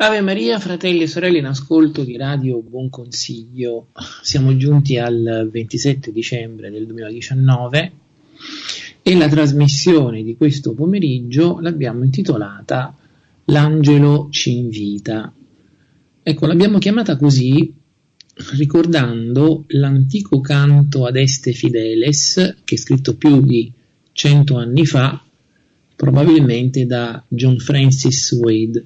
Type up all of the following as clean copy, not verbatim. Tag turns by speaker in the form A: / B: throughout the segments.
A: Ave Maria, fratelli e sorelle in ascolto di Radio Buon Consiglio. Siamo giunti al 27 dicembre del 2019 e la trasmissione di questo pomeriggio l'abbiamo intitolata L'angelo ci invita. Ecco, l'abbiamo chiamata così ricordando l'antico canto Adeste Fideles, che è scritto più di 100 anni fa, probabilmente da John Francis Wade.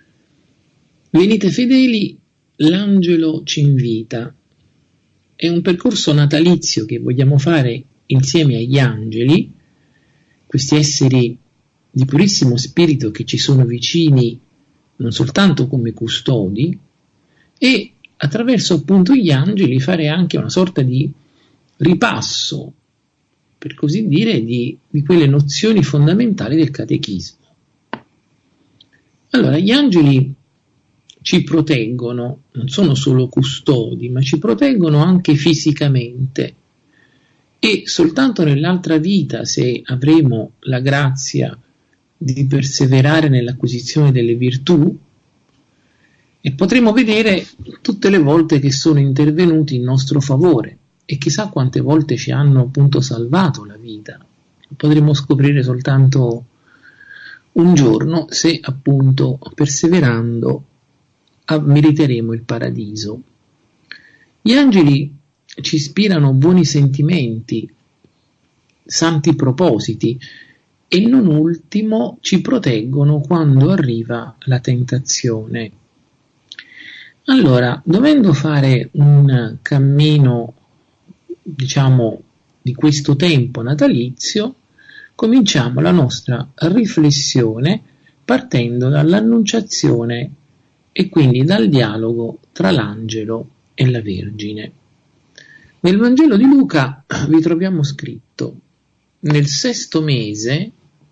A: Venite fedeli, l'angelo ci invita. È un percorso natalizio che vogliamo fare insieme agli angeli, questi esseri di purissimo spirito che ci sono vicini non soltanto come custodi, e attraverso appunto gli angeli fare anche una sorta di ripasso, per così dire, di quelle nozioni fondamentali del catechismo. Allora, gli angeli ci proteggono, non sono solo custodi, ma ci proteggono anche fisicamente, e soltanto nell'altra vita, se avremo la grazia di perseverare nell'acquisizione delle virtù, e potremo vedere tutte le volte che sono intervenuti in nostro favore, e chissà quante volte ci hanno appunto salvato la vita. Potremo scoprire soltanto un giorno se appunto perseverando meriteremo il paradiso. Gli angeli ci ispirano buoni sentimenti, santi propositi e non ultimo ci proteggono quando arriva la tentazione. Allora, dovendo fare un cammino, diciamo, di questo tempo natalizio, cominciamo la nostra riflessione partendo dall'annunciazione e quindi dal dialogo tra l'angelo e la Vergine. Nel Vangelo di Luca vi troviamo scritto: nel sesto mese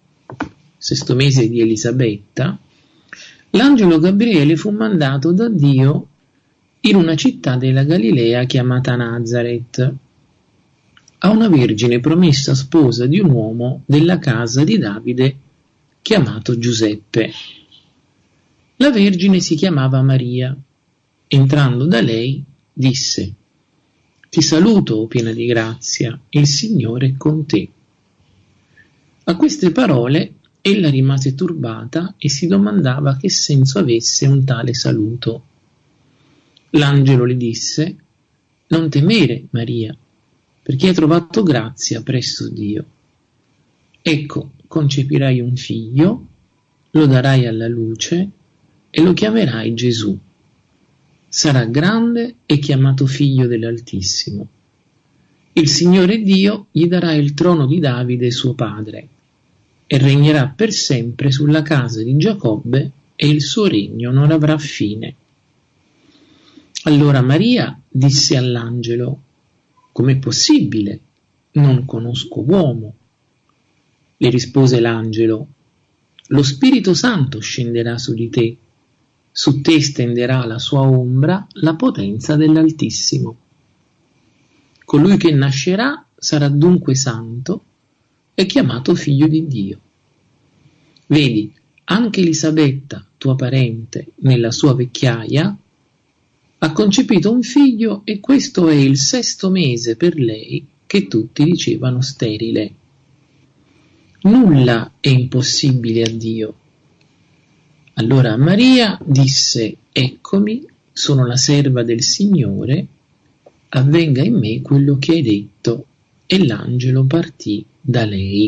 A: di Elisabetta, l'angelo Gabriele fu mandato da Dio in una città della Galilea chiamata Nazaret, a una vergine promessa sposa di un uomo della casa di Davide chiamato Giuseppe. La vergine si chiamava Maria. Entrando da lei, disse: «Ti saluto, o piena di grazia, il Signore è con te». A queste parole ella rimase turbata e si domandava che senso avesse un tale saluto. L'angelo le disse: «Non temere, Maria, perché hai trovato grazia presso Dio. Ecco, concepirai un figlio, lo darai alla luce e lo chiamerai Gesù. Sarà grande e chiamato figlio dell'Altissimo. Il Signore Dio gli darà il trono di Davide suo padre e regnerà per sempre sulla casa di Giacobbe e il suo regno non avrà fine». Allora Maria disse all'angelo: «Com'è possibile? Non conosco uomo». Le rispose l'angelo: «Lo Spirito Santo scenderà su di te. Su te stenderà la sua ombra la potenza dell'Altissimo. Colui che nascerà sarà dunque santo e chiamato figlio di Dio. Vedi, anche Elisabetta, tua parente, nella sua vecchiaia, ha concepito un figlio e questo è il sesto mese per lei che tutti dicevano sterile. Nulla è impossibile a Dio». Allora Maria disse: «Eccomi, sono la serva del Signore, avvenga in me quello che hai detto». E l'angelo partì da lei.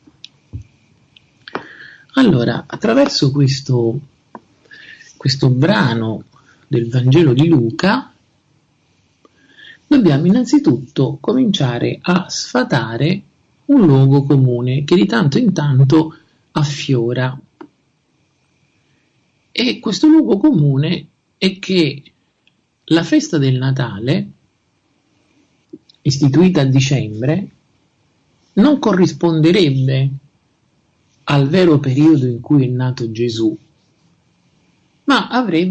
A: Allora, attraverso questo brano del Vangelo di Luca, dobbiamo innanzitutto cominciare a sfatare un luogo comune che di tanto in tanto affiora. E questo luogo comune è che la festa del Natale, istituita a dicembre, non corrisponderebbe al vero periodo in cui è nato Gesù, ma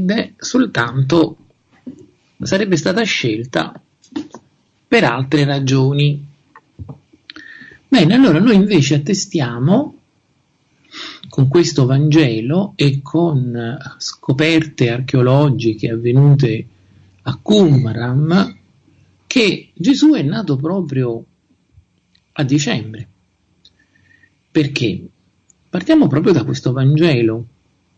A: sarebbe stata scelta per altre ragioni. Bene, allora noi invece attestiamo con questo Vangelo e con scoperte archeologiche avvenute a Qumran che Gesù è nato proprio a dicembre. Perché? Partiamo proprio da questo Vangelo.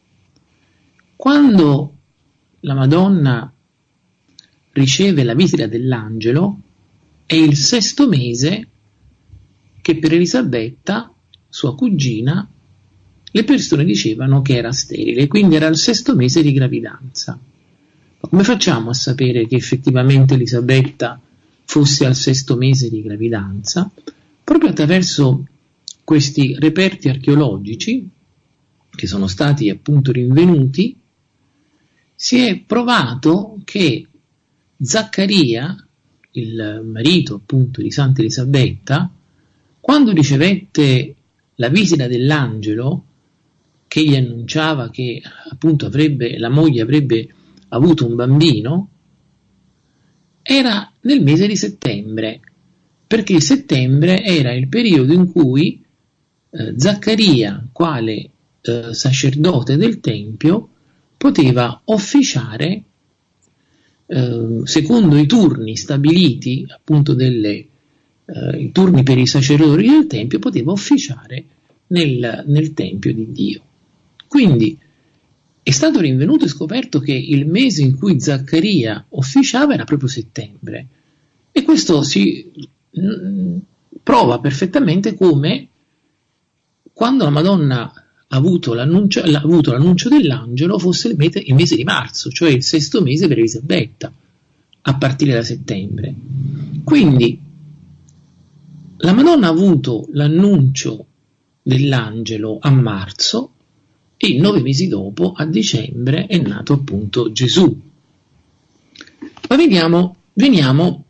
A: Quando la Madonna riceve la visita dell'angelo, è il 6° mese che per Elisabetta, sua cugina, le persone dicevano che era sterile, quindi era il 6° mese di gravidanza. Ma come facciamo a sapere che effettivamente Elisabetta fosse al 6° mese di gravidanza? Proprio attraverso questi reperti archeologici che sono stati appunto rinvenuti, si è provato che Zaccaria, il marito appunto di Santa Elisabetta, quando ricevette la visita dell'angelo che gli annunciava che appunto la moglie avrebbe avuto un bambino, era nel mese di settembre, perché settembre era il periodo in cui Zaccaria, quale sacerdote del Tempio, poteva officiare secondo i turni stabiliti, appunto i turni per i sacerdoti del Tempio, poteva officiare nel Tempio di Dio. Quindi è stato rinvenuto e scoperto che il mese in cui Zaccaria officiava era proprio settembre, e questo si prova perfettamente come quando la Madonna ha avuto l'annuncio dell'angelo fosse il mese di marzo, cioè il 6° mese per Elisabetta, a partire da settembre. Quindi la Madonna ha avuto l'annuncio dell'angelo a marzo e 9 mesi dopo, a dicembre, è nato appunto Gesù. Ma veniamo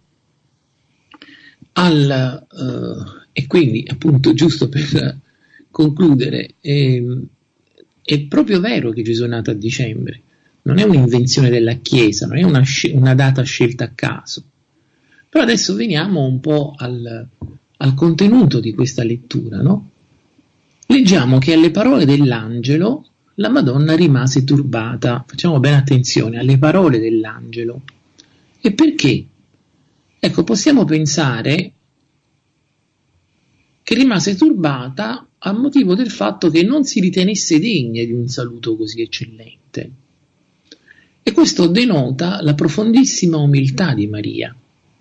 A: e quindi appunto, giusto per concludere, è proprio vero che Gesù è nato a dicembre, non è un'invenzione della Chiesa, non è una data scelta a caso. Però adesso veniamo un po' al contenuto di questa lettura, no? Leggiamo che alle parole dell'angelo la Madonna rimase turbata. Facciamo bene attenzione alle parole dell'angelo. E perché? Ecco, possiamo pensare che rimase turbata a motivo del fatto che non si ritenesse degna di un saluto così eccellente. E questo denota la profondissima umiltà di Maria.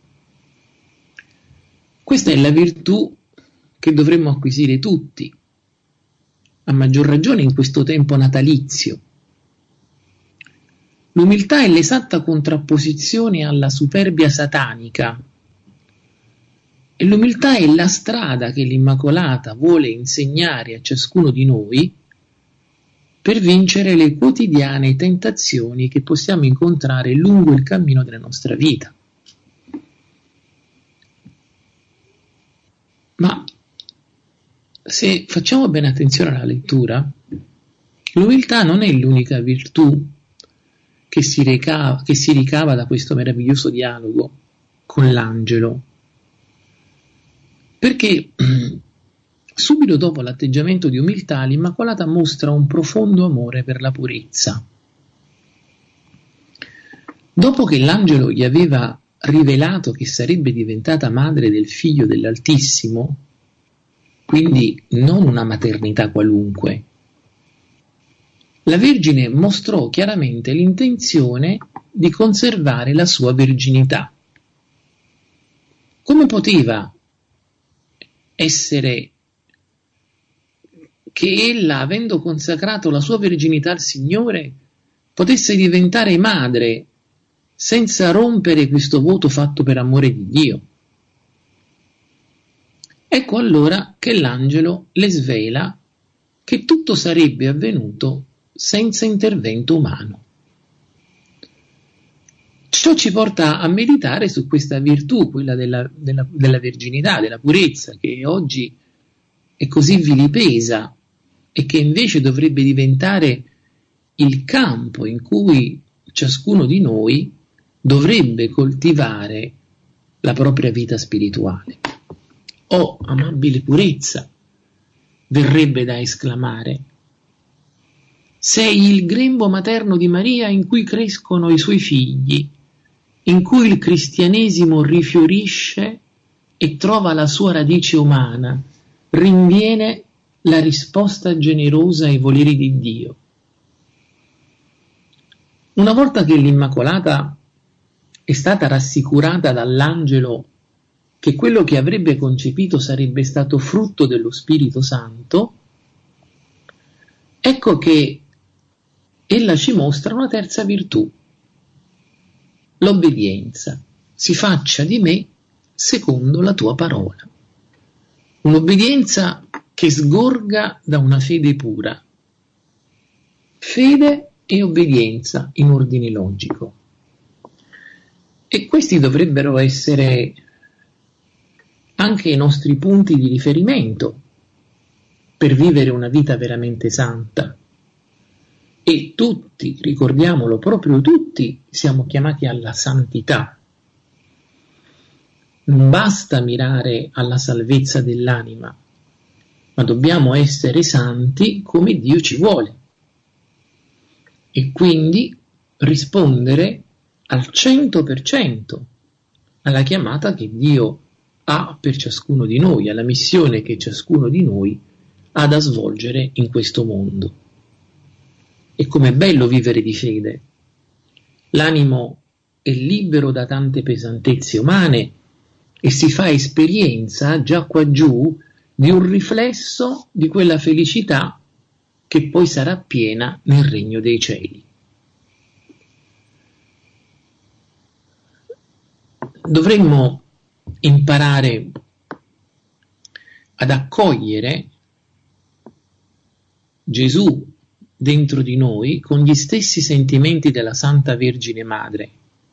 A: Questa è la virtù che dovremmo acquisire tutti, a maggior ragione in questo tempo natalizio. L'umiltà è l'esatta contrapposizione alla superbia satanica, e l'umiltà è la strada che l'Immacolata vuole insegnare a ciascuno di noi per vincere le quotidiane tentazioni che possiamo incontrare lungo il cammino della nostra vita. Ma se facciamo bene attenzione alla lettura, l'umiltà non è l'unica virtù che si ricava da questo meraviglioso dialogo con l'angelo, perché subito dopo l'atteggiamento di umiltà l'Immacolata mostra un profondo amore per la purezza. Dopo che l'angelo gli aveva rivelato che sarebbe diventata madre del Figlio dell'Altissimo, quindi non una maternità qualunque, la Vergine mostrò chiaramente l'intenzione di conservare la sua verginità. Come poteva essere che ella, avendo consacrato la sua verginità al Signore, potesse diventare madre senza rompere questo voto fatto per amore di Dio? Ecco allora che l'angelo le svela che tutto sarebbe avvenuto senza intervento umano. Ciò ci porta a meditare su questa virtù, quella della verginità, della purezza, che oggi è così vilipesa e che invece dovrebbe diventare il campo in cui ciascuno di noi dovrebbe coltivare la propria vita spirituale. Oh, amabile purezza, verrebbe da esclamare, Sei il grembo materno di Maria in cui crescono i suoi figli, in cui il cristianesimo rifiorisce e trova la sua radice umana, rinviene la risposta generosa ai voleri di Dio. Una volta che l'Immacolata è stata rassicurata dall'angelo che quello che avrebbe concepito sarebbe stato frutto dello Spirito Santo, ecco che ella ci mostra una terza virtù, l'obbedienza. Si faccia di me secondo la tua parola. Un'obbedienza che sgorga da una fede pura. Fede e obbedienza in ordine logico. E questi dovrebbero essere anche i nostri punti di riferimento per vivere una vita veramente santa. E tutti, ricordiamolo, proprio tutti, siamo chiamati alla santità. Non basta mirare alla salvezza dell'anima, ma dobbiamo essere santi come Dio ci vuole. E quindi rispondere al 100% alla chiamata che Dio ha per ciascuno di noi, alla missione che ciascuno di noi ha da svolgere in questo mondo. E com'è bello vivere di fede. L'animo è libero da tante pesantezze umane e si fa esperienza già qua giù di un riflesso di quella felicità che poi sarà piena nel regno dei cieli. Dovremmo imparare ad accogliere Gesù dentro di noi con gli stessi sentimenti della Santa Vergine Madre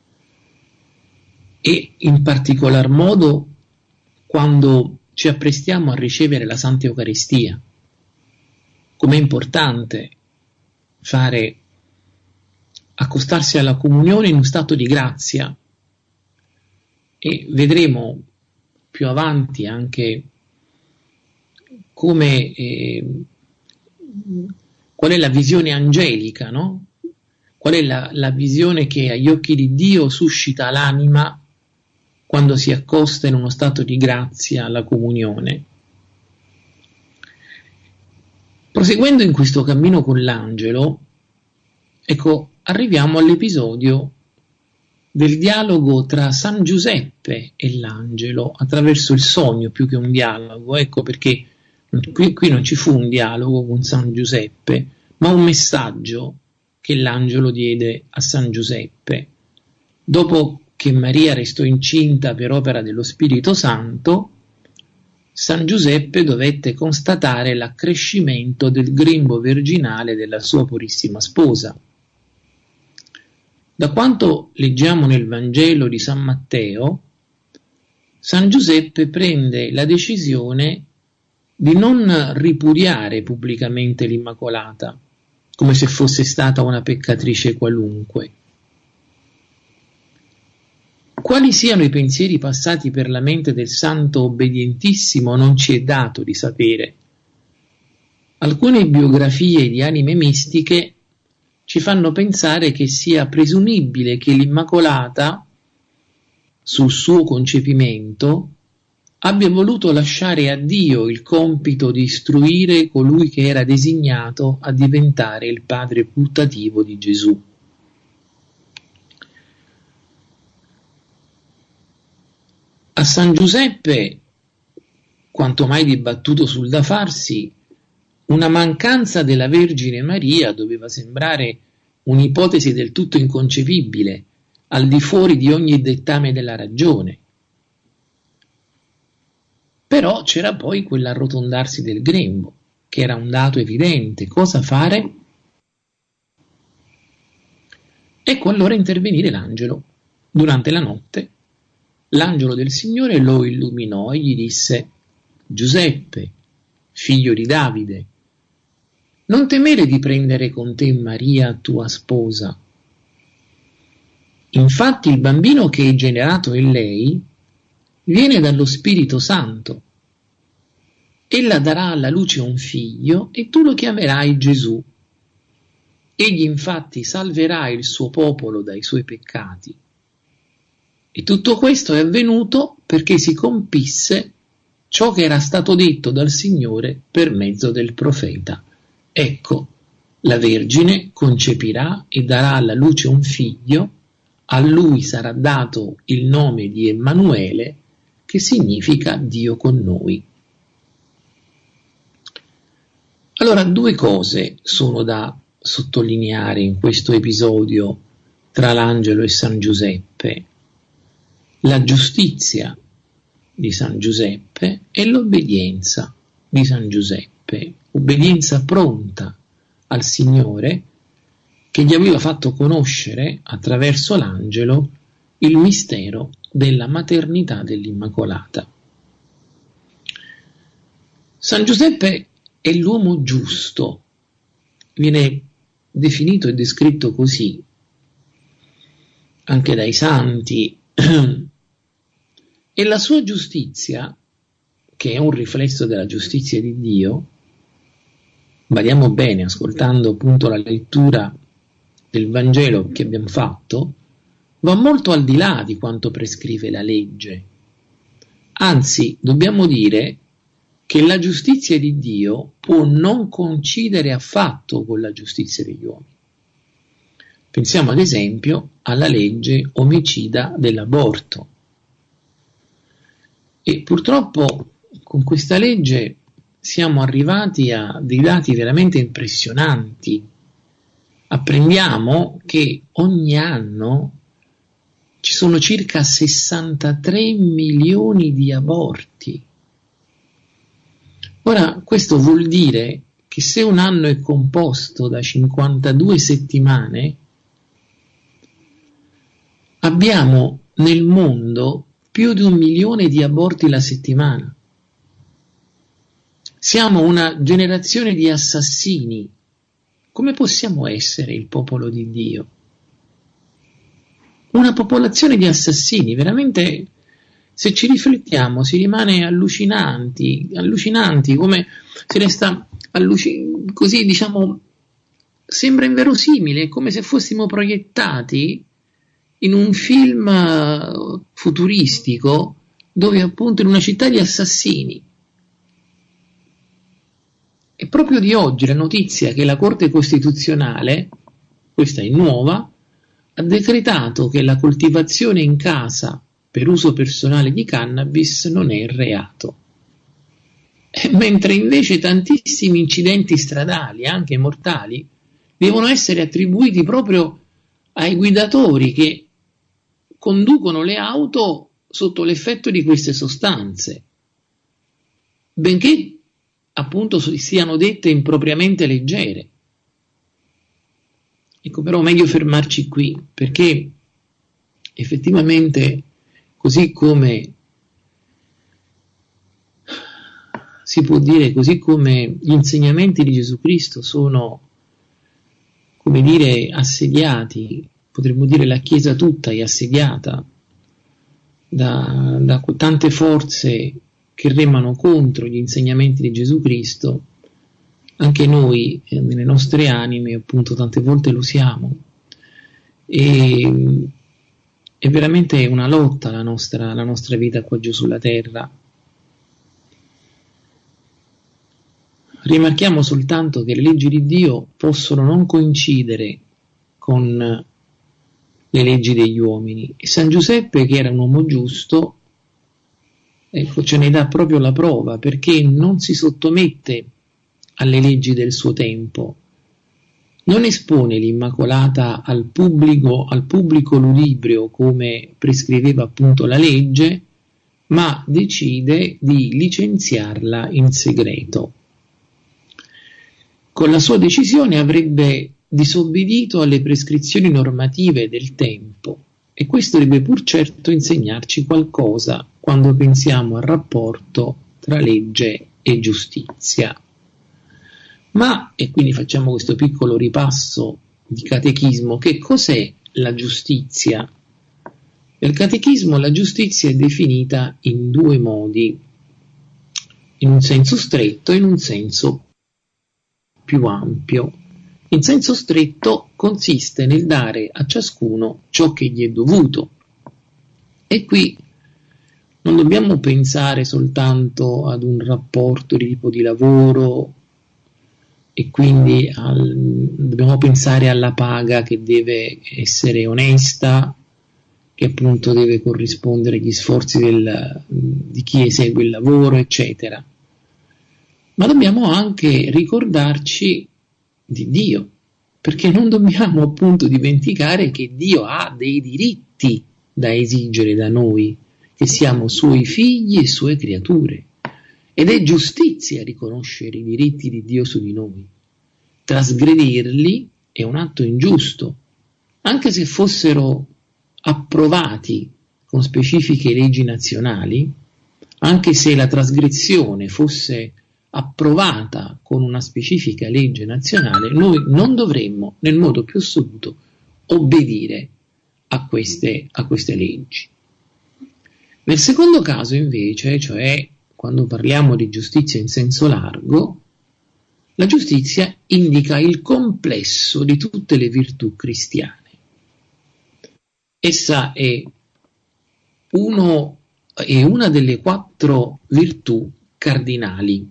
A: e in particolar modo quando ci apprestiamo a ricevere la Santa Eucaristia. Com'è importante accostarsi alla comunione in uno stato di grazia, e vedremo più avanti anche come qual è la visione angelica, no? Qual è la visione che agli occhi di Dio suscita l'anima quando si accosta in uno stato di grazia alla comunione. Proseguendo in questo cammino con l'angelo, ecco, arriviamo all'episodio del dialogo tra San Giuseppe e l'angelo attraverso il sogno più che un dialogo. Ecco perché qui non ci fu un dialogo con San Giuseppe, ma un messaggio che l'angelo diede a San Giuseppe. Dopo che Maria restò incinta per opera dello Spirito Santo, San Giuseppe dovette constatare l'accrescimento del grembo virginale della sua purissima sposa. Da quanto leggiamo nel Vangelo di San Matteo, San Giuseppe prende la decisione di non ripudiare pubblicamente l'Immacolata, come se fosse stata una peccatrice qualunque. Quali siano i pensieri passati per la mente del santo obbedientissimo non ci è dato di sapere. Alcune biografie di anime mistiche ci fanno pensare che sia presumibile che l'Immacolata, sul suo concepimento, abbia voluto lasciare a Dio il compito di istruire colui che era designato a diventare il padre putativo di Gesù. A San Giuseppe, quanto mai dibattuto sul da farsi, una mancanza della Vergine Maria doveva sembrare un'ipotesi del tutto inconcepibile, al di fuori di ogni dettame della ragione. Però c'era poi quell'arrotondarsi del grembo, che era un dato evidente. Cosa fare? Ecco allora intervenire l'angelo. Durante la notte, l'angelo del Signore lo illuminò e gli disse: Giuseppe, figlio di Davide, non temere di prendere con te Maria, tua sposa. Infatti il bambino che è generato in lei viene dallo Spirito Santo. Ella darà alla luce un figlio e tu lo chiamerai Gesù. Egli infatti salverà il suo popolo dai suoi peccati. E tutto questo è avvenuto perché si compisse ciò che era stato detto dal Signore per mezzo del profeta. Ecco, la Vergine concepirà e darà alla luce un figlio, a lui sarà dato il nome di Emanuele, che significa Dio con noi. Allora, due cose sono da sottolineare in questo episodio tra l'angelo e San Giuseppe: la giustizia di San Giuseppe e l'obbedienza di San Giuseppe, obbedienza pronta al Signore che gli aveva fatto conoscere attraverso l'angelo il mistero della maternità dell'Immacolata. San Giuseppe è l'uomo giusto, viene definito e descritto così anche dai santi, e la sua giustizia, che è un riflesso della giustizia di Dio, badiamo bene ascoltando appunto la lettura del Vangelo che abbiamo fatto, va molto al di là di quanto prescrive la legge. Anzi, dobbiamo dire che la giustizia di Dio può non coincidere affatto con la giustizia degli uomini. Pensiamo ad esempio alla legge omicida dell'aborto. E purtroppo con questa legge siamo arrivati a dei dati veramente impressionanti. Apprendiamo che ogni anno ci sono circa 63 milioni di aborti. Ora, questo vuol dire che se un anno è composto da 52 settimane, abbiamo nel mondo più di 1 milione di aborti la settimana. Siamo una generazione di assassini. Come possiamo essere il popolo di Dio? Una popolazione di assassini, veramente, se ci riflettiamo, si rimane allucinanti, come si resta così, diciamo, sembra inverosimile, come se fossimo proiettati in un film futuristico, dove appunto in una città di assassini. È proprio di oggi la notizia che la Corte Costituzionale, questa è nuova, ha decretato che la coltivazione in casa per uso personale di cannabis non è reato. Mentre invece tantissimi incidenti stradali, anche mortali, devono essere attribuiti proprio ai guidatori che conducono le auto sotto l'effetto di queste sostanze, benché appunto siano dette impropriamente leggere. Ecco, però meglio fermarci qui, perché effettivamente, così come si può dire, così come gli insegnamenti di Gesù Cristo sono, come dire, assediati, potremmo dire la Chiesa tutta è assediata da tante forze che remano contro gli insegnamenti di Gesù Cristo, anche noi nelle nostre anime appunto tante volte lo siamo, e è veramente una lotta la nostra vita qua giù sulla terra. Rimarchiamo soltanto che le leggi di Dio possono non coincidere con le leggi degli uomini, e San Giuseppe, che era un uomo giusto, ecco, ce ne dà proprio la prova, perché non si sottomette alle leggi del suo tempo, non espone l'Immacolata al pubblico ludibrio come prescriveva appunto la legge, ma decide di licenziarla in segreto. Con la sua decisione avrebbe disobbedito alle prescrizioni normative del tempo, e questo deve pur certo insegnarci qualcosa quando pensiamo al rapporto tra legge e giustizia. Ma, e quindi facciamo questo piccolo ripasso di catechismo, che cos'è la giustizia? Nel catechismo la giustizia è definita in due modi, in un senso stretto e in un senso più ampio. In senso stretto consiste nel dare a ciascuno ciò che gli è dovuto. E qui non dobbiamo pensare soltanto ad un rapporto di tipo di lavoro e quindi dobbiamo pensare alla paga che deve essere onesta, che appunto deve corrispondere agli sforzi di chi esegue il lavoro, eccetera. Ma dobbiamo anche ricordarci di Dio, perché non dobbiamo appunto dimenticare che Dio ha dei diritti da esigere da noi, che siamo suoi figli e sue creature. Ed è giustizia riconoscere i diritti di Dio su di noi. Trasgredirli è un atto ingiusto, anche se fossero approvati con specifiche leggi nazionali, anche se la trasgressione fosse approvata con una specifica legge nazionale, noi non dovremmo nel modo più assoluto obbedire a queste leggi. Nel secondo caso invece, cioè quando parliamo di giustizia in senso largo, la giustizia indica il complesso di tutte le virtù cristiane. Essa è una delle 4 virtù cardinali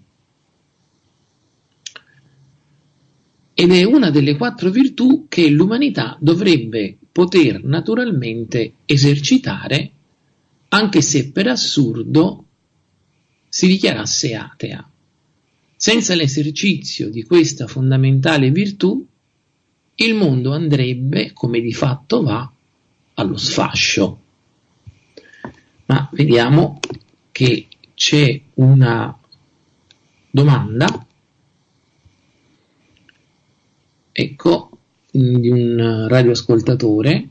A: ed è una delle 4 virtù che l'umanità dovrebbe poter naturalmente esercitare, anche se per assurdo si dichiarasse atea. Senza l'esercizio di questa fondamentale virtù, il mondo andrebbe, come di fatto va, allo sfascio. Ma vediamo che c'è una domanda, ecco, di un radioascoltatore.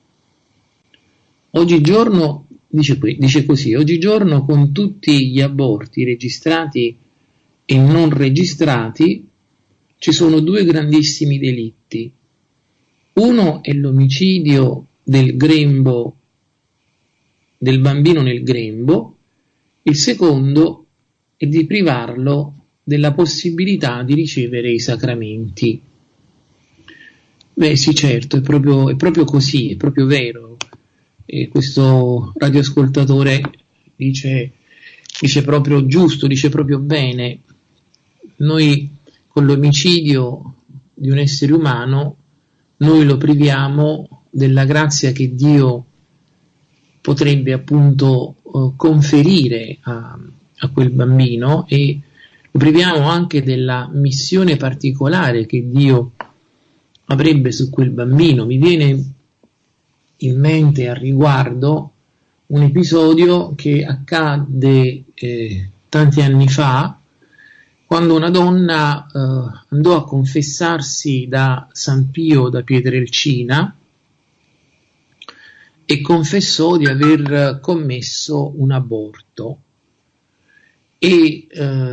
A: Oggigiorno, dice così, oggigiorno con tutti gli aborti registrati e non registrati ci sono 2 grandissimi delitti. Uno è l'omicidio del bambino nel grembo, il secondo è di privarlo della possibilità di ricevere i sacramenti. Beh sì, certo, è proprio così, è proprio vero. E questo radioascoltatore dice proprio giusto, dice proprio bene. Noi con l'omicidio di un essere umano, noi lo priviamo della grazia che Dio potrebbe appunto conferire a quel bambino, e lo priviamo anche della missione particolare che Dio avrebbe su quel bambino. Mi viene in mente al riguardo un episodio che accadde tanti anni fa, quando una donna andò a confessarsi da San Pio da Pietrelcina e confessò di aver commesso un aborto, e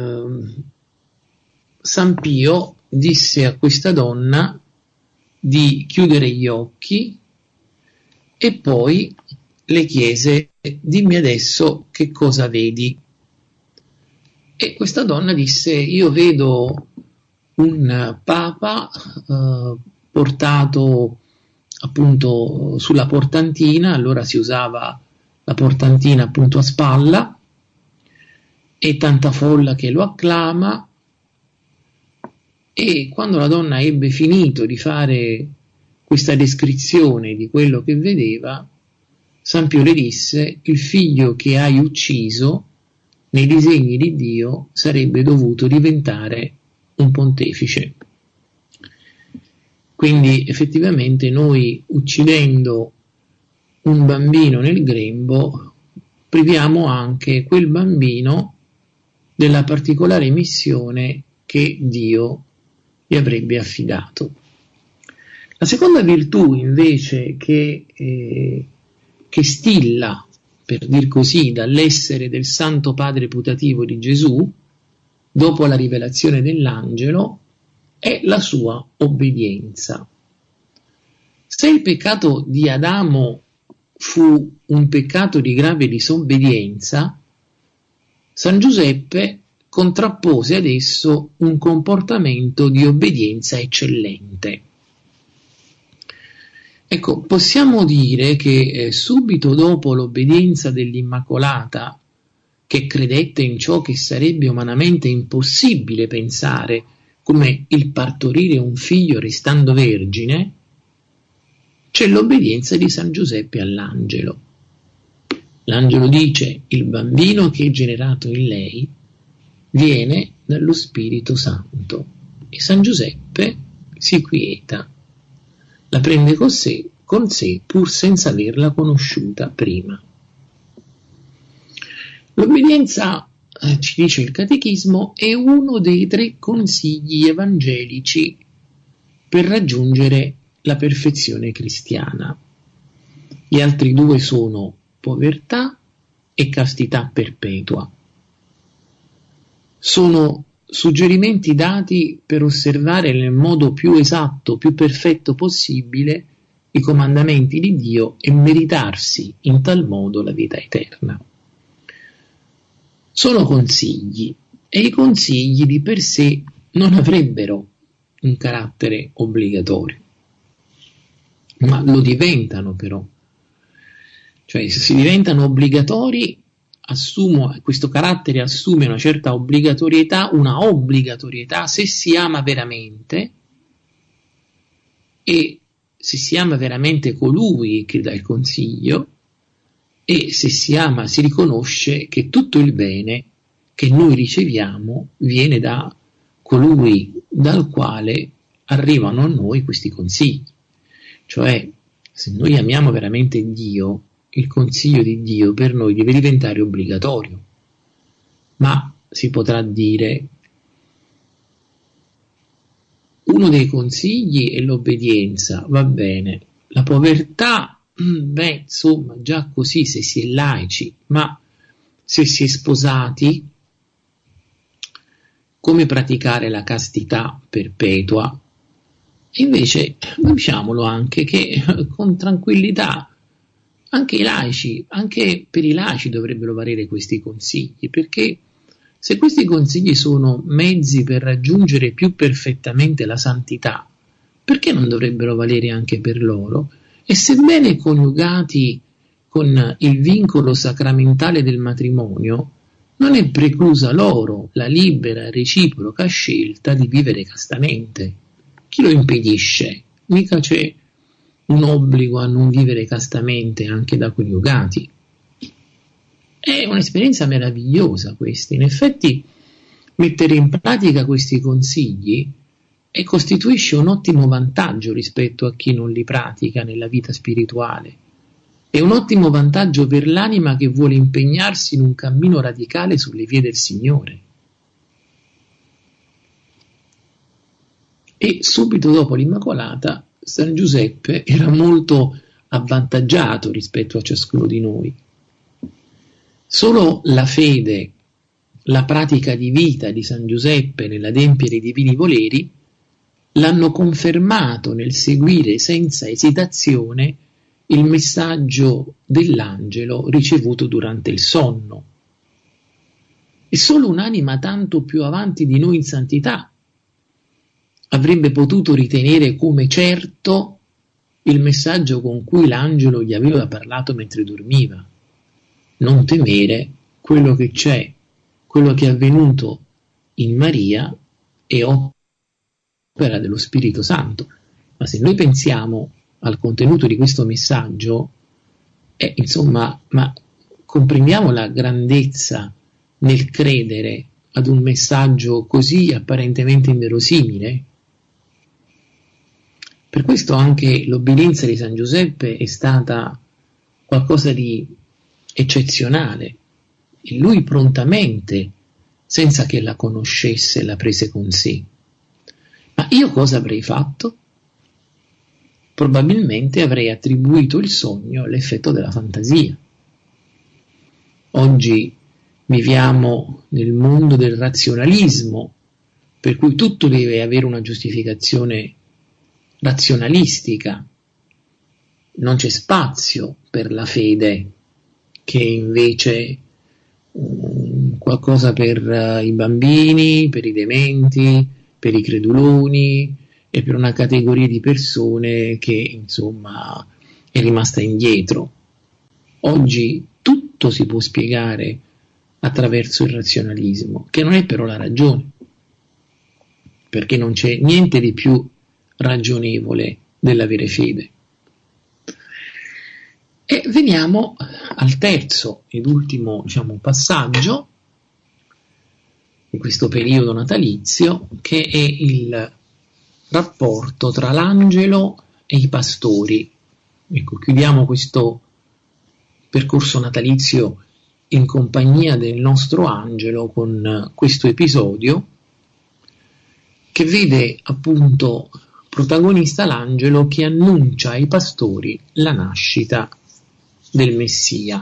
A: San Pio disse a questa donna di chiudere gli occhi e poi le chiese: dimmi adesso che cosa vedi. E questa donna disse: io vedo un papa portato appunto sulla portantina, allora si usava la portantina appunto a spalla, e tanta folla che lo acclama. E quando la donna ebbe finito di fare questa descrizione di quello che vedeva, San Pio le disse: il figlio che hai ucciso nei disegni di Dio sarebbe dovuto diventare un pontefice. Quindi effettivamente noi, uccidendo un bambino nel grembo, priviamo anche quel bambino della particolare missione che Dio gli avrebbe affidato. La seconda virtù invece che stilla, per dir così, dall'essere del Santo Padre putativo di Gesù, dopo la rivelazione dell'angelo, è la sua obbedienza. Se il peccato di Adamo fu un peccato di grave disobbedienza, San Giuseppe contrappose ad esso un comportamento di obbedienza eccellente. Ecco, possiamo dire che subito dopo l'obbedienza dell'Immacolata, che credette in ciò che sarebbe umanamente impossibile pensare, come il partorire un figlio restando vergine, c'è l'obbedienza di San Giuseppe all'angelo. L'angelo dice: il bambino che è generato in lei viene dallo Spirito Santo, e San Giuseppe si quieta, la prende con sé pur senza averla conosciuta prima. L'obbedienza, ci dice il Catechismo, è uno dei 3 consigli evangelici per raggiungere la perfezione cristiana. Gli altri 2 sono povertà e castità perpetua. Sono suggerimenti dati per osservare nel modo più esatto, più perfetto possibile i comandamenti di Dio e meritarsi in tal modo la vita eterna. Sono consigli, e i consigli di per sé non avrebbero un carattere obbligatorio, ma lo diventano però. Cioè, se si diventano obbligatori, questo carattere assume una certa obbligatorietà, se si ama veramente, e se si ama veramente colui che dà il consiglio, e se si ama si riconosce che tutto il bene che noi riceviamo viene da colui dal quale arrivano a noi questi consigli. Cioè, se noi amiamo veramente Dio, il consiglio di Dio per noi deve diventare obbligatorio. Ma si potrà dire: uno dei consigli è l'obbedienza, va bene, la povertà, insomma, già così se si è laici, ma se si è sposati, come praticare la castità perpetua? E invece diciamolo anche che con tranquillità anche per i laici dovrebbero valere questi consigli, perché se questi consigli sono mezzi per raggiungere più perfettamente la santità, perché non dovrebbero valere anche per loro? E sebbene coniugati con il vincolo sacramentale del matrimonio, non è preclusa loro la libera e reciproca scelta di vivere castamente. Chi lo impedisce? Mica c'è un obbligo a non vivere castamente anche da coniugati. È un'esperienza meravigliosa questa. In effetti mettere in pratica questi consigli costituisce un ottimo vantaggio rispetto a chi non li pratica nella vita spirituale. È un ottimo vantaggio per l'anima che vuole impegnarsi in un cammino radicale sulle vie del Signore. E subito dopo l'Immacolata San Giuseppe era molto avvantaggiato rispetto a ciascuno di noi. Solo la fede, la pratica di vita di San Giuseppe nell'adempiere i divini voleri l'hanno confermato nel seguire senza esitazione il messaggio dell'angelo ricevuto durante il sonno. E solo un'anima tanto più avanti di noi in santità avrebbe potuto ritenere come certo il messaggio con cui l'angelo gli aveva parlato mentre dormiva. Non temere quello che c'è, quello che è avvenuto in Maria è opera dello Spirito Santo. Ma se noi pensiamo al contenuto di questo messaggio, ma comprendiamo la grandezza nel credere ad un messaggio così apparentemente inverosimile? Per questo anche l'obbedienza di San Giuseppe è stata qualcosa di eccezionale, e lui prontamente, senza che la conoscesse, la prese con sé. Ma io cosa avrei fatto? Probabilmente avrei attribuito il sogno all'effetto della fantasia. Oggi viviamo nel mondo del razionalismo, per cui tutto deve avere una giustificazione razionalistica. Non c'è spazio per la fede, che è invece qualcosa per i bambini, per i dementi, per i creduloni e per una categoria di persone che insomma è rimasta indietro. Oggi tutto si può spiegare attraverso il razionalismo, che non è però la ragione, perché non c'è niente di più ragionevole dell'avere fede. E veniamo al terzo ed ultimo, passaggio di questo periodo natalizio, che è il rapporto tra l'angelo e i pastori. Ecco, chiudiamo questo percorso natalizio in compagnia del nostro angelo con questo episodio che vede appunto protagonista l'angelo che annuncia ai pastori la nascita del Messia.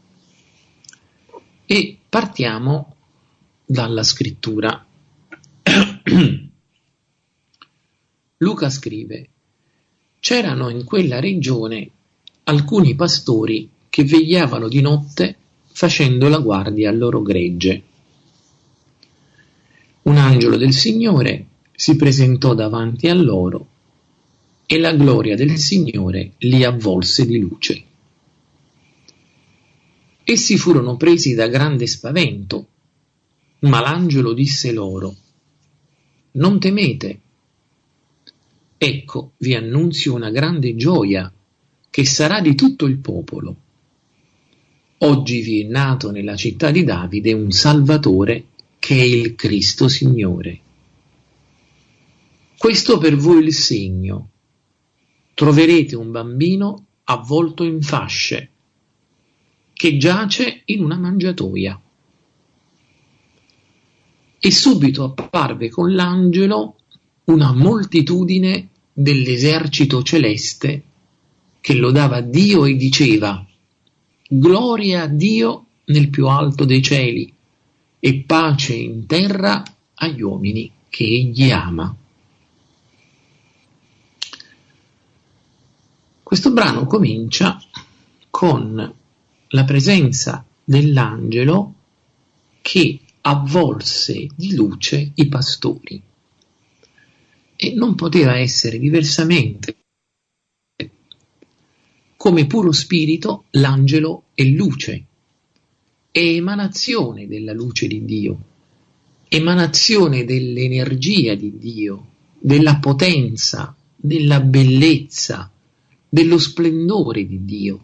A: E partiamo dalla scrittura. Luca scrive: c'erano in quella regione alcuni pastori che vegliavano di notte facendo la guardia al loro gregge. Un angelo del Signore si presentò davanti a loro e la gloria del Signore li avvolse di luce. Essi furono presi da grande spavento, ma l'angelo disse loro: non temete. Ecco, vi annunzio una grande gioia che sarà di tutto il popolo. Oggi vi è nato nella città di Davide un Salvatore che è il Cristo Signore. Questo per voi il segno. Troverete un bambino avvolto in fasce che giace in una mangiatoia. E subito apparve con l'angelo una moltitudine dell'esercito celeste che lodava Dio e diceva: gloria a Dio nel più alto dei cieli e pace in terra agli uomini che egli ama. Questo brano comincia con la presenza dell'angelo che avvolse di luce i pastori. E non poteva essere diversamente. Come puro spirito, l'angelo è luce, è emanazione della luce di Dio, emanazione dell'energia di Dio, della potenza, della bellezza, dello splendore di Dio.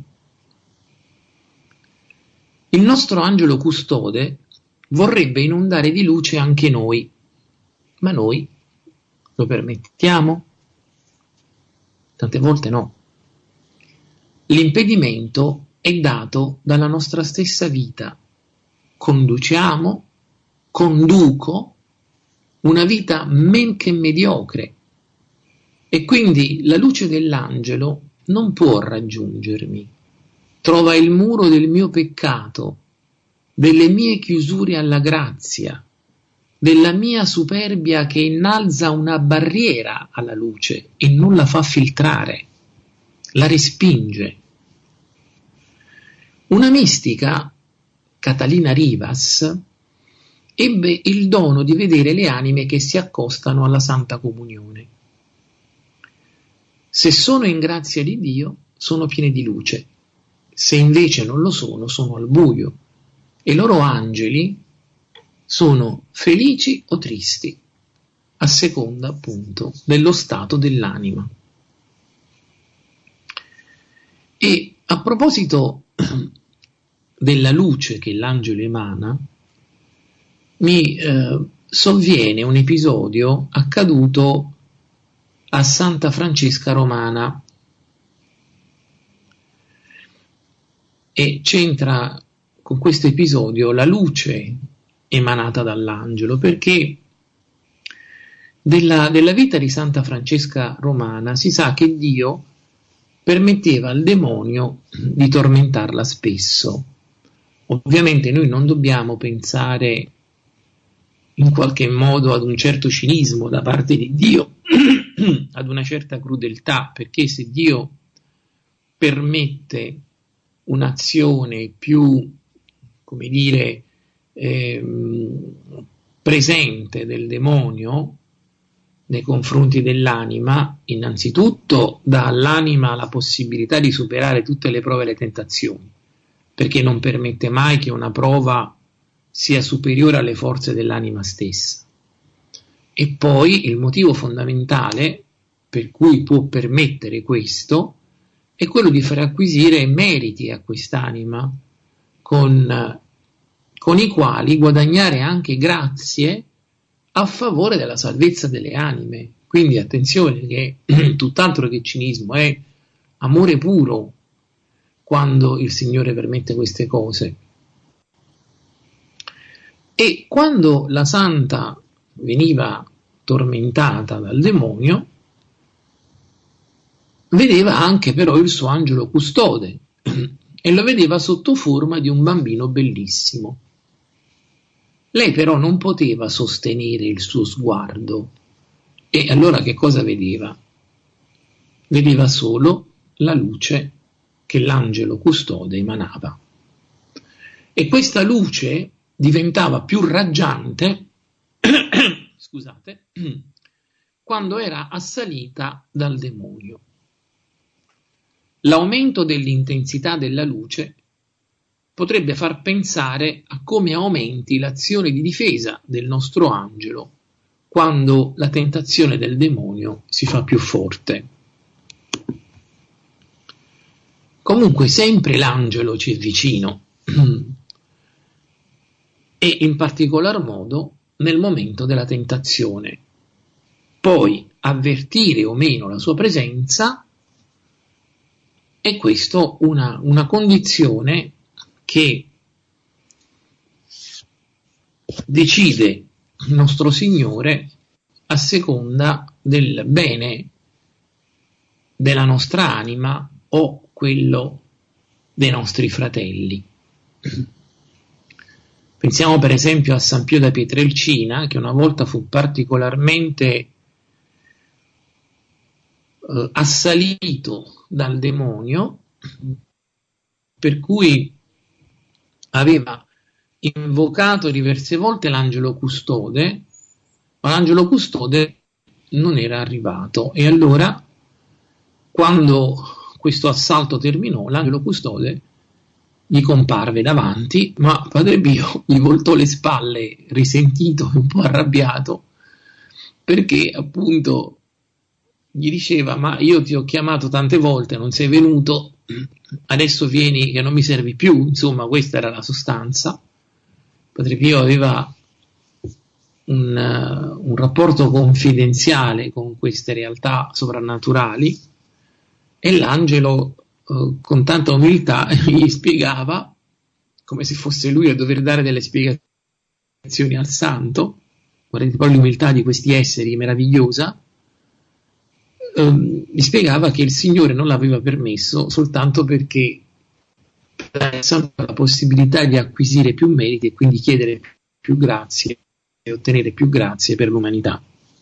A: Il nostro angelo custode vorrebbe inondare di luce anche noi, ma noi lo permettiamo? Tante volte no. L'impedimento è dato dalla nostra stessa vita. Conduco una vita men che mediocre e quindi la luce dell'angelo non può raggiungermi. Trova il muro del mio peccato, delle mie chiusure alla grazia, della mia superbia che innalza una barriera alla luce e non la fa filtrare, la respinge. Una mistica, Catalina Rivas, ebbe il dono di vedere le anime che si accostano alla Santa Comunione. Se sono in grazia di Dio, sono piene di luce, se invece non lo sono, sono al buio, e i loro angeli sono felici o tristi, a seconda appunto dello stato dell'anima. E a proposito della luce che l'angelo emana, mi sovviene un episodio accaduto a Santa Francesca Romana e c'entra con questo episodio la luce emanata dall'angelo, perché della vita di Santa Francesca Romana si sa che Dio permetteva al demonio di tormentarla spesso. Ovviamente noi non dobbiamo pensare in qualche modo ad un certo cinismo da parte di Dio, ad una certa crudeltà, perché se Dio permette un'azione più, come dire, presente del demonio nei confronti dell'anima, innanzitutto dà all'anima la possibilità di superare tutte le prove e le tentazioni, perché non permette mai che una prova sia superiore alle forze dell'anima stessa. E poi il motivo fondamentale per cui può permettere questo è quello di far acquisire meriti a quest'anima con i quali guadagnare anche grazie a favore della salvezza delle anime. Quindi attenzione, che tutt'altro che cinismo, è amore puro quando il Signore permette queste cose. E quando la santa veniva tormentata dal demonio, vedeva anche però il suo angelo custode e lo vedeva sotto forma di un bambino bellissimo. Lei però non poteva sostenere il suo sguardo, e allora che cosa vedeva? Vedeva solo la luce che l'angelo custode emanava. E questa luce diventava più raggiante scusate, quando era assalita dal demonio. L'aumento dell'intensità della luce potrebbe far pensare a come aumenti l'azione di difesa del nostro angelo quando la tentazione del demonio si fa più forte. Comunque sempre l'angelo ci è vicino e in particolar modo nel momento della tentazione. Poi avvertire o meno la sua presenza è questo una condizione che decide il nostro Signore a seconda del bene della nostra anima o quello dei nostri fratelli. Pensiamo per esempio a San Pio da Pietrelcina, che una volta fu particolarmente assalito dal demonio, per cui aveva invocato diverse volte l'angelo custode, ma l'angelo custode non era arrivato. E allora, quando questo assalto terminò, l'angelo custode gli comparve davanti, ma Padre Pio gli voltò le spalle, risentito e un po' arrabbiato, perché appunto gli diceva: ma io ti ho chiamato tante volte, non sei venuto, adesso vieni che non mi servi più. Insomma, questa era la sostanza. Padre Pio aveva un rapporto confidenziale con queste realtà soprannaturali, e l'angelo con tanta umiltà gli spiegava, come se fosse lui a dover dare delle spiegazioni al santo. Guardate poi l'umiltà di questi esseri meravigliosa. Gli spiegava che il Signore non l'aveva permesso soltanto perché aveva la possibilità di acquisire più meriti e quindi chiedere più grazie e ottenere più grazie per l'umanità.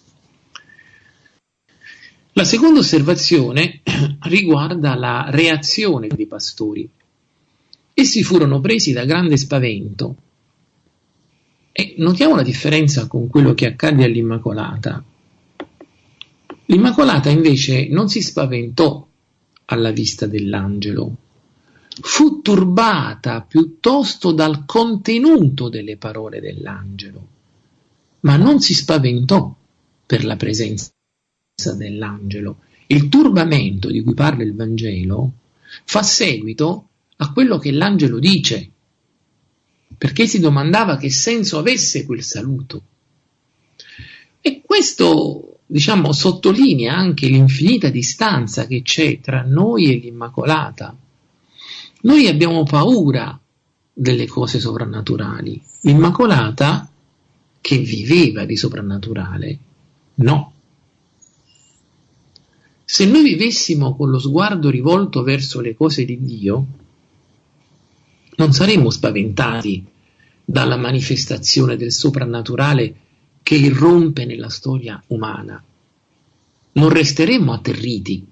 A: La seconda osservazione riguarda la reazione dei pastori. Essi furono presi da grande spavento. E notiamo la differenza con quello che accadde all'Immacolata. L'Immacolata invece non si spaventò alla vista dell'angelo, fu turbata piuttosto dal contenuto delle parole dell'angelo, ma non si spaventò per la presenza dell'angelo. Il turbamento di cui parla il Vangelo fa seguito a quello che l'angelo dice, perché si domandava che senso avesse quel saluto. E questo, diciamo, sottolinea anche l'infinita distanza che c'è tra noi e l'Immacolata. Noi abbiamo paura delle cose soprannaturali. L'Immacolata, che viveva di soprannaturale, no. Se noi vivessimo con lo sguardo rivolto verso le cose di Dio, non saremmo spaventati dalla manifestazione del soprannaturale che irrompe nella storia umana. Non resteremmo atterriti.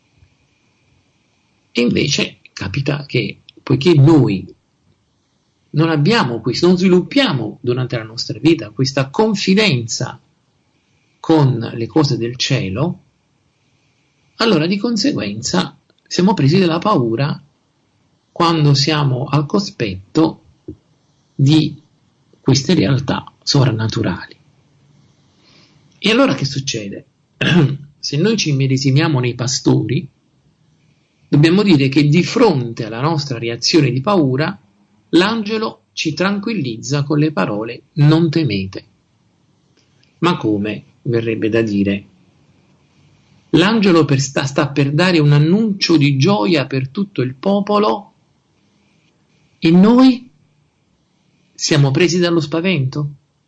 A: E invece capita che, poiché noi non abbiamo questo, non sviluppiamo durante la nostra vita questa confidenza con le cose del cielo, allora di conseguenza siamo presi dalla paura quando siamo al cospetto di queste realtà sovrannaturali. E allora che succede? Se noi ci immedesimiamo nei pastori, dobbiamo dire che di fronte alla nostra reazione di paura, l'angelo ci tranquillizza con le parole non temete. Ma come, verrebbe da dire? L'angelo sta per dare un annuncio di gioia per tutto il popolo e noi siamo presi dallo spavento?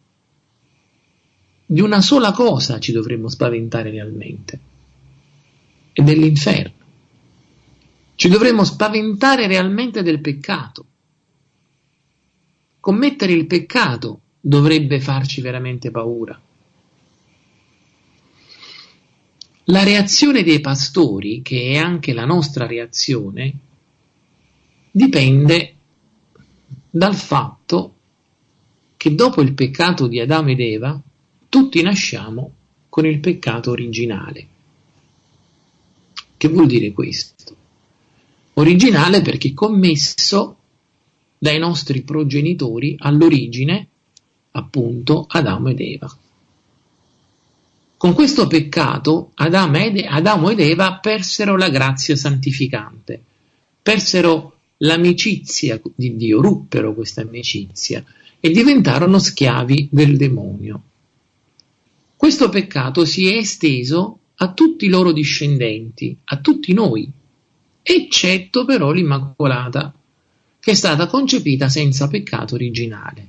A: Di una sola cosa ci dovremmo spaventare realmente, e dell'inferno. Ci dovremmo spaventare realmente del peccato. Commettere il peccato dovrebbe farci veramente paura. La reazione dei pastori, che è anche la nostra reazione, dipende dal fatto che dopo il peccato di Adamo ed Eva, tutti nasciamo con il peccato originale. Che vuol dire questo? Originale perché commesso dai nostri progenitori all'origine, appunto, Adamo ed Eva. Con questo peccato Adamo ed Eva persero la grazia santificante, persero l'amicizia di Dio, ruppero questa amicizia e diventarono schiavi del demonio. Questo peccato si è esteso a tutti i loro discendenti, a tutti noi, eccetto però l'Immacolata, che è stata concepita senza peccato originale.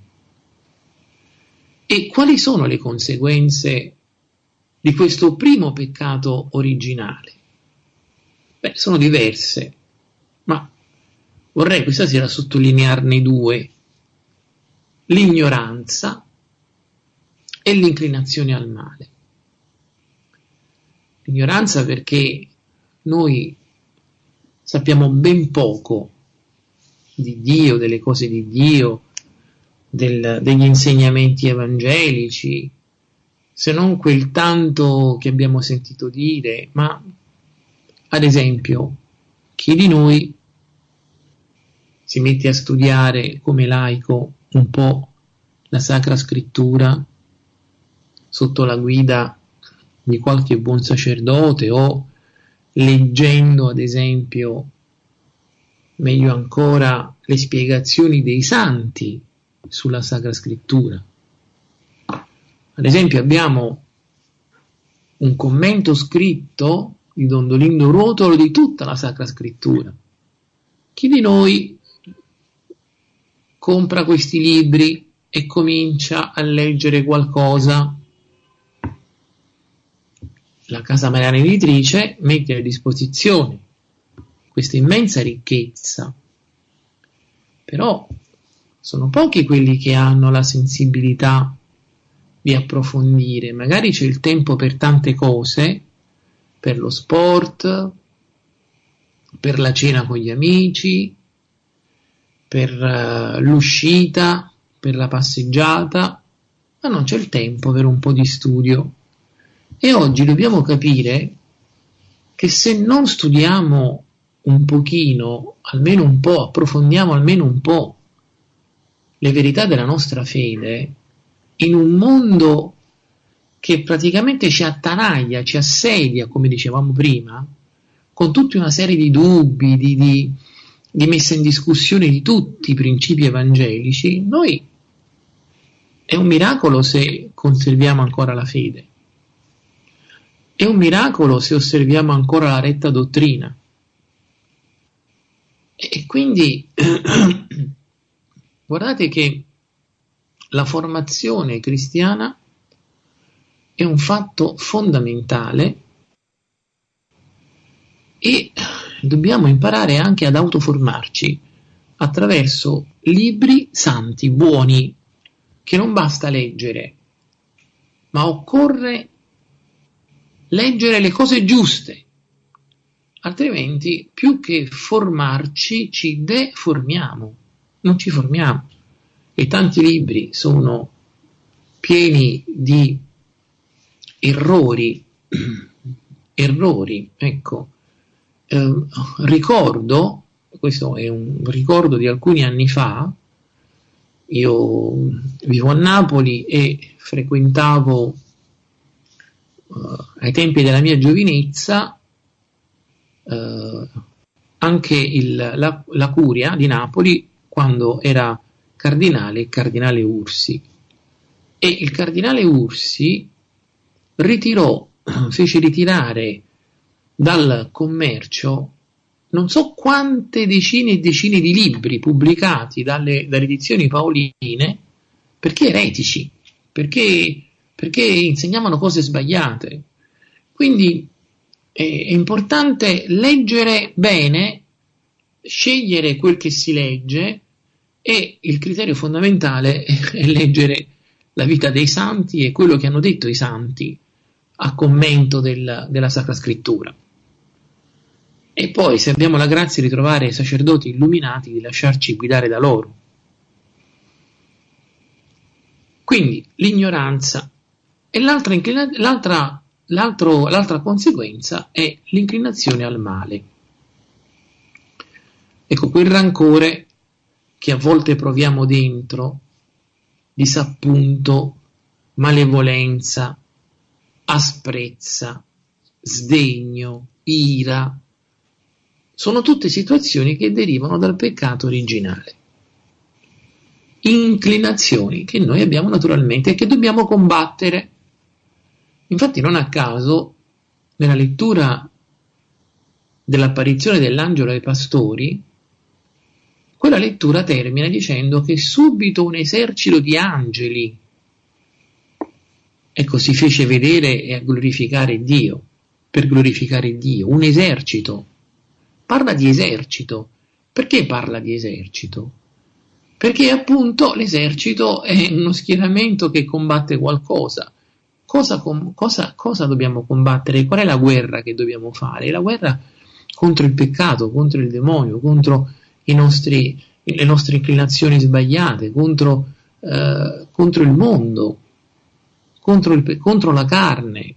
A: E quali sono le conseguenze di questo primo peccato originale? Beh, sono diverse, ma vorrei questa sera sottolinearne due: l'ignoranza e l'inclinazione al male. L'ignoranza perché noi sappiamo ben poco di Dio, delle cose di Dio, degli insegnamenti evangelici, se non quel tanto che abbiamo sentito dire. Ma ad esempio, chi di noi si mette a studiare come laico un po' la Sacra Scrittura sotto la guida di qualche buon sacerdote, o leggendo ad esempio, meglio ancora, le spiegazioni dei santi sulla Sacra Scrittura? Ad esempio abbiamo un commento scritto di Don Dolindo Ruotolo di tutta la Sacra Scrittura. Chi di noi compra questi libri e comincia a leggere qualcosa? La Casa Mariana Editrice mette a disposizione questa immensa ricchezza, però sono pochi quelli che hanno la sensibilità di approfondire. Magari c'è il tempo per tante cose, per lo sport, per la cena con gli amici, per l'uscita, per la passeggiata, ma non c'è il tempo per un po' di studio. E oggi dobbiamo capire che se non studiamo un pochino, almeno un po', approfondiamo almeno un po' le verità della nostra fede, in un mondo che praticamente ci attanaglia, ci assedia, come dicevamo prima, con tutta una serie di dubbi, di messa in discussione di tutti i principi evangelici, noi è un miracolo se conserviamo ancora la fede. È un miracolo se osserviamo ancora la retta dottrina. E quindi guardate che la formazione cristiana è un fatto fondamentale e dobbiamo imparare anche ad autoformarci attraverso libri santi, buoni, che non basta leggere, ma occorre leggere le cose giuste, altrimenti più che formarci ci deformiamo, non ci formiamo. e tanti libri sono pieni di errori, ecco. Ricordo, questo è un ricordo di alcuni anni fa, io vivo a Napoli e frequentavo ai tempi della mia giovinezza anche la curia di Napoli quando era cardinale Ursi, e il cardinale Ursi fece ritirare dal commercio non so quante decine e decine di libri pubblicati dalle edizioni paoline perché eretici, perché insegnavano cose sbagliate. Quindi è importante leggere bene, scegliere quel che si legge, e il criterio fondamentale è leggere la vita dei santi e quello che hanno detto i santi a commento della Sacra Scrittura. E poi, se abbiamo la grazia di trovare sacerdoti illuminati, di lasciarci guidare da loro. Quindi l'ignoranza. E l'altra conseguenza è l'inclinazione al male. Ecco, quel rancore che a volte proviamo dentro, disappunto, malevolenza, asprezza, sdegno, ira, sono tutte situazioni che derivano dal peccato originale. Inclinazioni che noi abbiamo naturalmente e che dobbiamo combattere. Infatti non a caso nella lettura dell'apparizione dell'angelo ai pastori, quella lettura termina dicendo che subito un esercito di angeli, ecco, si fece vedere e a glorificare Dio, per glorificare Dio, un esercito. Parla di esercito. Perché parla di esercito? Perché appunto l'esercito è uno schieramento che combatte qualcosa. Cosa dobbiamo combattere? Qual è la guerra che dobbiamo fare? La guerra contro il peccato, contro il demonio, contro le nostre inclinazioni sbagliate, contro il mondo, contro la carne.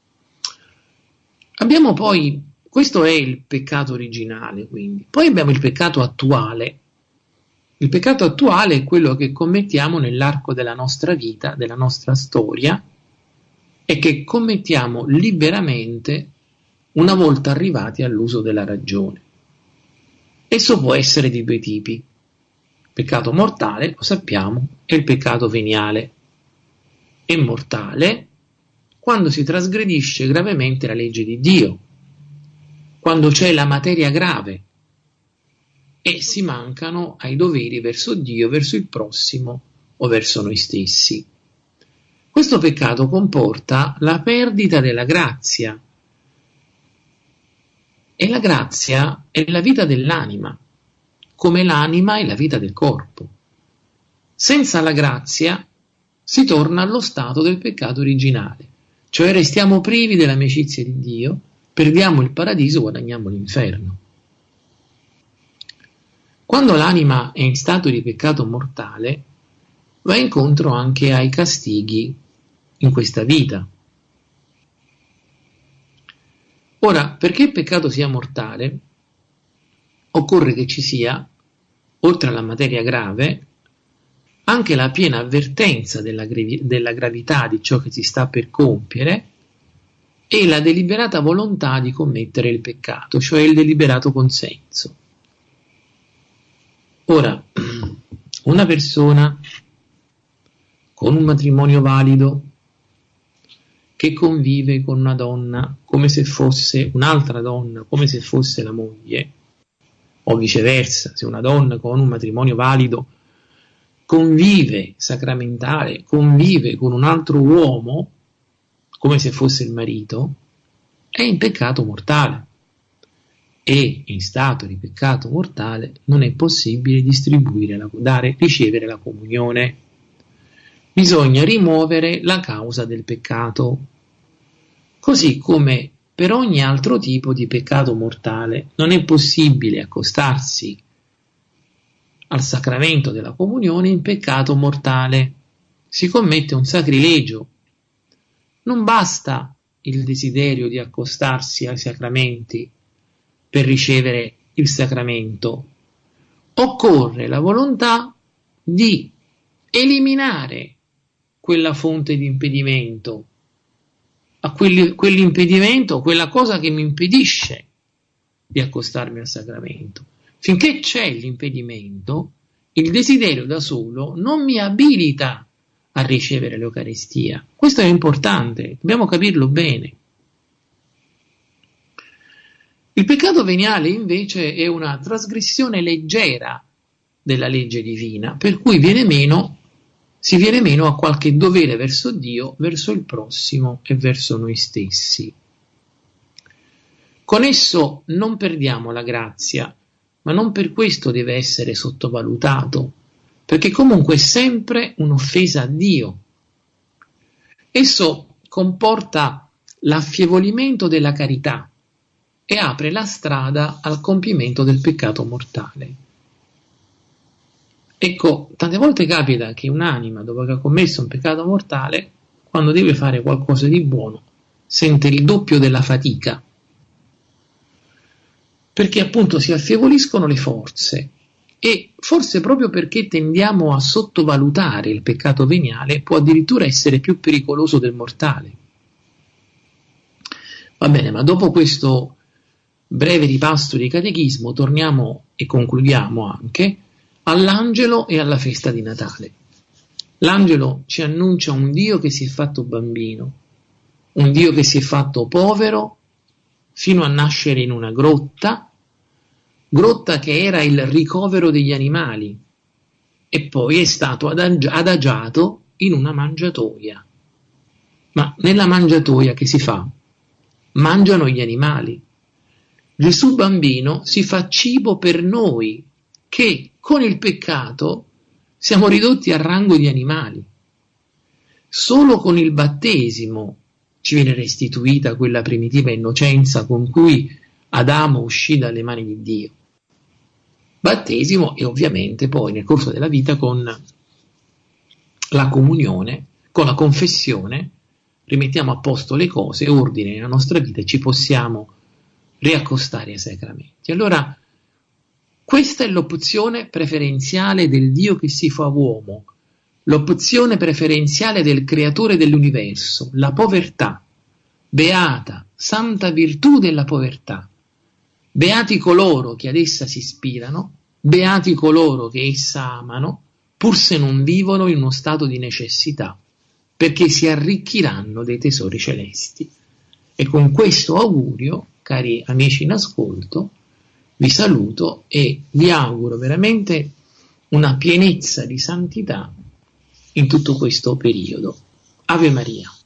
A: Abbiamo poi, questo è il peccato originale, quindi. Poi abbiamo il peccato attuale. Il peccato attuale è quello che commettiamo nell'arco della nostra vita, della nostra storia, e che commettiamo liberamente una volta arrivati all'uso della ragione. Esso può essere di due tipi. Il peccato mortale, lo sappiamo, e il peccato veniale. È mortale quando si trasgredisce gravemente la legge di Dio, quando c'è la materia grave e si mancano ai doveri verso Dio, verso il prossimo o verso noi stessi. Questo peccato comporta la perdita della grazia, e la grazia è la vita dell'anima, come l'anima è la vita del corpo. Senza la grazia si torna allo stato del peccato originale, cioè restiamo privi dell'amicizia di Dio, perdiamo il paradiso, guadagniamo l'inferno. Quando l'anima è in stato di peccato mortale, va incontro anche ai castighi in questa vita. Ora, perché il peccato sia mortale, occorre che ci sia, oltre alla materia grave, anche la piena avvertenza della gravità di ciò che si sta per compiere e la deliberata volontà di commettere il peccato, cioè il deliberato consenso. Ora, una persona con un matrimonio valido che convive con una donna come se fosse un'altra donna, come se fosse la moglie, o viceversa, se una donna con un matrimonio valido convive sacramentale, convive con un altro uomo come se fosse il marito, è in peccato mortale. E in stato di peccato mortale non è possibile ricevere la comunione. Bisogna rimuovere la causa del peccato, così come per ogni altro tipo di peccato mortale non è possibile accostarsi al sacramento della comunione in peccato mortale. Si commette un sacrilegio. Non basta il desiderio di accostarsi ai sacramenti per ricevere il sacramento. Occorre la volontà di eliminare quella fonte di impedimento, a quell'impedimento, quella cosa che mi impedisce di accostarmi al sacramento. Finché c'è l'impedimento, il desiderio da solo non mi abilita a ricevere l'Eucaristia. Questo è importante, dobbiamo capirlo bene. Il peccato veniale invece è una trasgressione leggera della legge divina, per cui si viene meno a qualche dovere verso Dio, verso il prossimo e verso noi stessi. Con esso non perdiamo la grazia, ma non per questo deve essere sottovalutato, perché comunque è sempre un'offesa a Dio. Esso comporta l'affievolimento della carità e apre la strada al compimento del peccato mortale. Ecco, tante volte capita che un'anima, dopo che ha commesso un peccato mortale, quando deve fare qualcosa di buono, sente il doppio della fatica, perché appunto si affievoliscono le forze e forse proprio perché tendiamo a sottovalutare il peccato veniale può addirittura essere più pericoloso del mortale. Va bene, ma dopo questo breve ripasto di catechismo torniamo e concludiamo anche all'angelo e alla festa di Natale. L'angelo ci annuncia un Dio che si è fatto bambino, un Dio che si è fatto povero fino a nascere in una grotta che era il ricovero degli animali, e poi è stato adagiato in una mangiatoia. Ma nella mangiatoia che si fa? Mangiano gli animali. Gesù bambino si fa cibo per noi, che con il peccato siamo ridotti al rango di animali. Solo con il battesimo ci viene restituita quella primitiva innocenza con cui Adamo uscì dalle mani di Dio. Battesimo e ovviamente poi nel corso della vita con la comunione, con la confessione, rimettiamo a posto le cose, ordine nella nostra vita e ci possiamo riaccostare ai sacramenti. Allora, questa è l'opzione preferenziale del Dio che si fa uomo, l'opzione preferenziale del creatore dell'universo, la povertà, beata, santa virtù della povertà. Beati coloro che ad essa si ispirano, beati coloro che essa amano, pur se non vivono in uno stato di necessità, perché si arricchiranno dei tesori celesti. E con questo augurio, cari amici in ascolto, vi saluto e vi auguro veramente una pienezza di santità in tutto questo periodo. Ave Maria.